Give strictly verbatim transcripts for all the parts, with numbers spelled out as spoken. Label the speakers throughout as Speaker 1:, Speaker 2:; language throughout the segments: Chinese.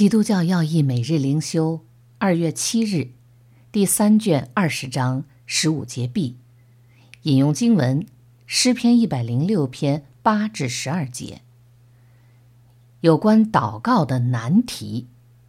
Speaker 1: 基督教要义每日灵修，二月七日，第三卷二十章十五节 B， 引用经文诗篇一百零六篇八至十二节，有关祷告的难题。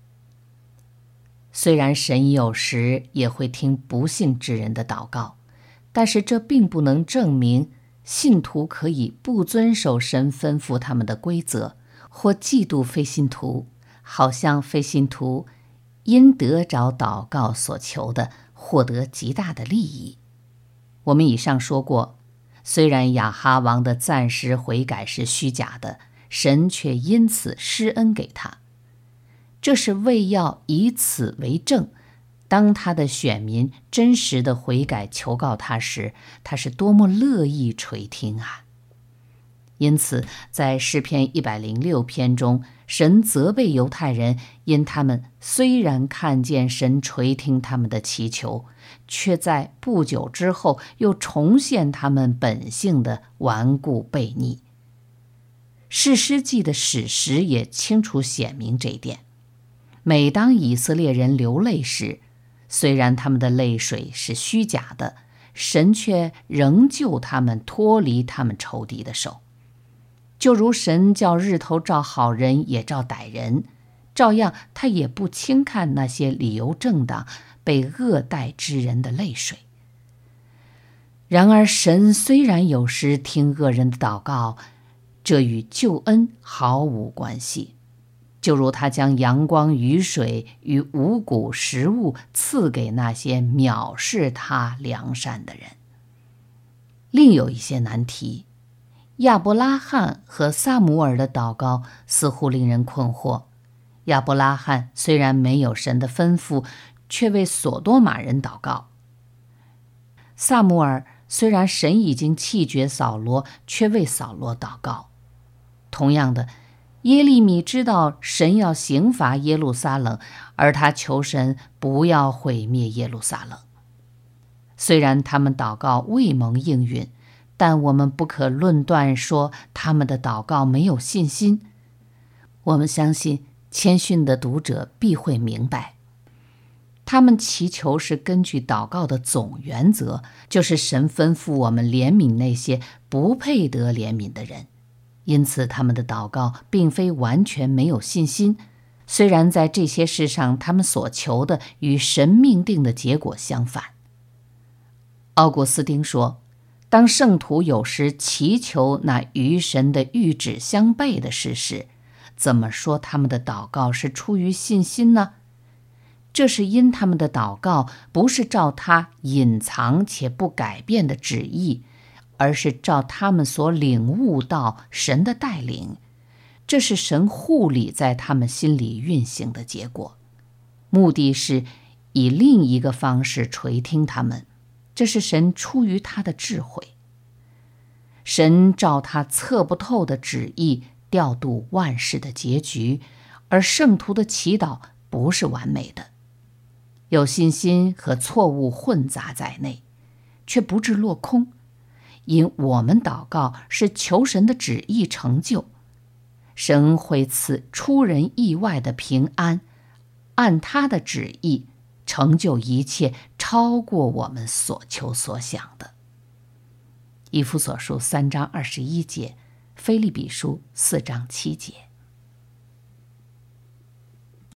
Speaker 1: 虽然神有时也会听不信之人的祷告，但是这并不能证明信徒可以不遵守神吩咐他们的规则，或嫉妒非信徒，好像非信徒因得着祷告所求的，获得极大的利益。我们以上说过，虽然亚哈王的暂时悔改是虚假的，神却因此施恩给他，这是为要以此为证，当他的选民真实的悔改求告他时，他是多么乐意垂听啊！因此在诗篇一百零六篇中，神责备犹太人，因他们虽然看见神垂听他们的祈求，却在不久之后又重现他们本性的顽固悖逆。士师记的史实也清楚显明这一点。每当以色列人流泪时，虽然他们的泪水是虚假的，神却仍救他们脱离他们仇敌的手。就如神叫日头照好人也照歹人，照样他也不轻看那些理由正当被恶待之人的泪水。然而神虽然有时听恶人的祷告，这与救恩毫无关系。就如他将阳光、雨水与五谷食物赐给那些藐视他良善的人。另有一些难题，亚伯拉罕和撒母耳的祷告似乎令人困惑。亚伯拉罕虽然没有神的吩咐，却为所多玛人祷告。撒母耳虽然神已经弃绝扫罗，却为扫罗祷告。同样的，耶利米知道神要刑罚耶路撒冷，而他求神不要毁灭耶路撒冷。虽然他们祷告未蒙应允，但我们不可论断说他们的祷告没有信心。我们相信谦逊的读者必会明白，他们祈求是根据祷告的总原则，就是神吩咐我们怜悯那些不配得怜悯的人。因此他们的祷告并非完全没有信心，虽然在这些事上他们所求的与神命定的结果相反。奥古斯丁说，当圣徒有时祈求那与神的谕旨相悖的事时，怎么说他们的祷告是出于信心呢？这是因他们的祷告不是照他隐藏且不改变的旨意，而是照他们所领悟到神的带领，这是神护理在他们心里运行的结果，目的是以另一个方式垂听他们，这是神出于他的智慧。神照他测不透的旨意调度万事的结局，而圣徒的祈祷不是完美的，有信心和错误混杂在内，却不致落空。因我们祷告是求神的旨意成就，神会赐出人意外的平安，按他的旨意成就一切超过我们所求所想的。以弗所书三章二十一节，腓立比书四章七节。